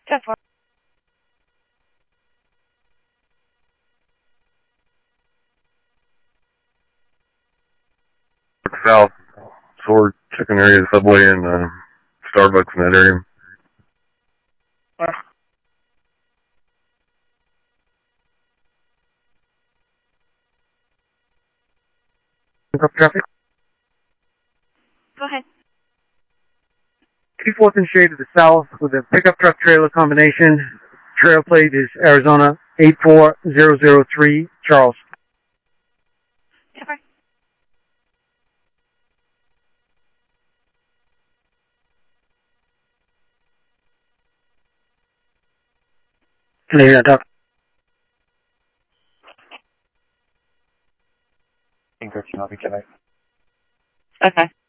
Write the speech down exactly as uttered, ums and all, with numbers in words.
ten four. South, Sword Chicken area, Subway, and uh, Starbucks in that area. Four. Pickup traffic. Go ahead. T-fourth and Shade to the south with a pickup truck trailer combination. Trail plate is Arizona eight four zero zero three, Charles. ten four. Can I hear that, Doc? English, I'll be Quebec. Okay.